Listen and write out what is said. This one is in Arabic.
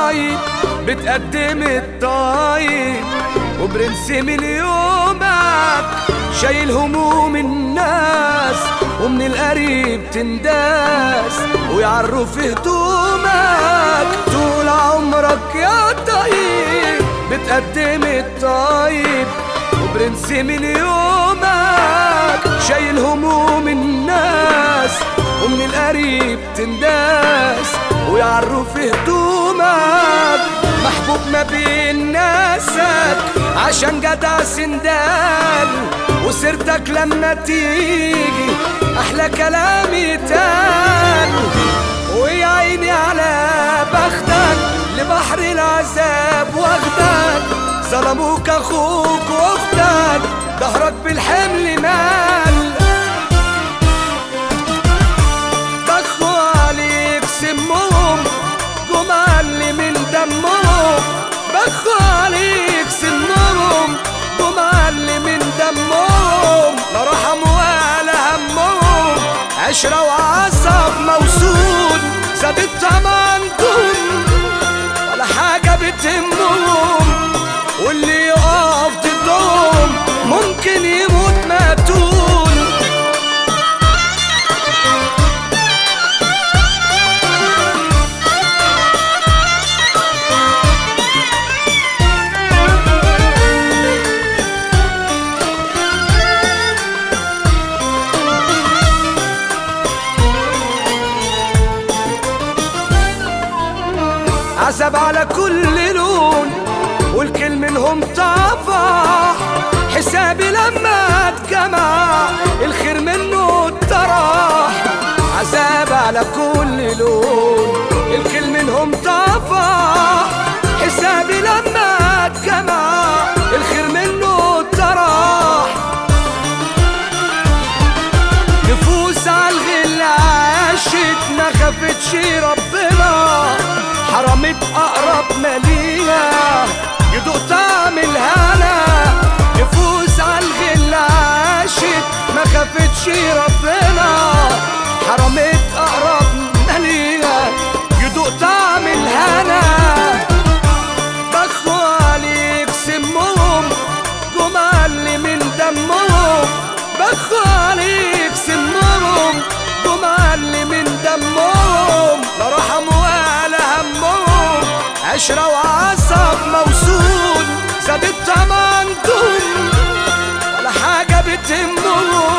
طيب بتقدم الطيب، وبرنس من يومك شايل هموم الناس، ومن القريب تنداس ويعروا في هدومك. طول عمرك يا طيب بتقدم الطيب، وبرنس من يومك شايل هموم الناس، ومن القريب تنداس ويعروا في هدومك. محبوب ما بين ناسك عشان جدع سندال، وسيرتك لما تيجي احلى كلام يتقال. ويا عيني على بختك لبحر العذاب واخدك، ظلموك اخوك واختك ظهرك بالحمل مال. ضخوا عليك سمهم جمع اللي من دمهم، بخوا عليك سمهم جمع اللي من دمهم. لا رحموا ولا همهم، عشرة وعصب موصول زادت طمانتهم، ولا حاجة بتهمهم، واللي يقف ضدهم ممكن يموت مقتول. عذاب على كل لون، والكل منهم طفح، حسابي لما اتجمع الخير منه اتطرح. عذاب على كل لون، الكل منهم طفح، حسابي لما اتجمع الخير منه اتطرح. نفوس عالغل عاشت ما خفتش ربنا، حرمت أقرب مالية يدوق طعم الهنا. نفوس عالغل عاشت ما خفتش ربنا، حرمت أقرب مالية يدوق طعم الهنا. بخوا عليك سمهم جمع اللي من دمهم، بخوا عليك سمهم جمع اللي من دمهم. لا رحموا ولا همهم، عشرة وعصب موصول زادت طمانتهم، ولا حاجة بتهمهم،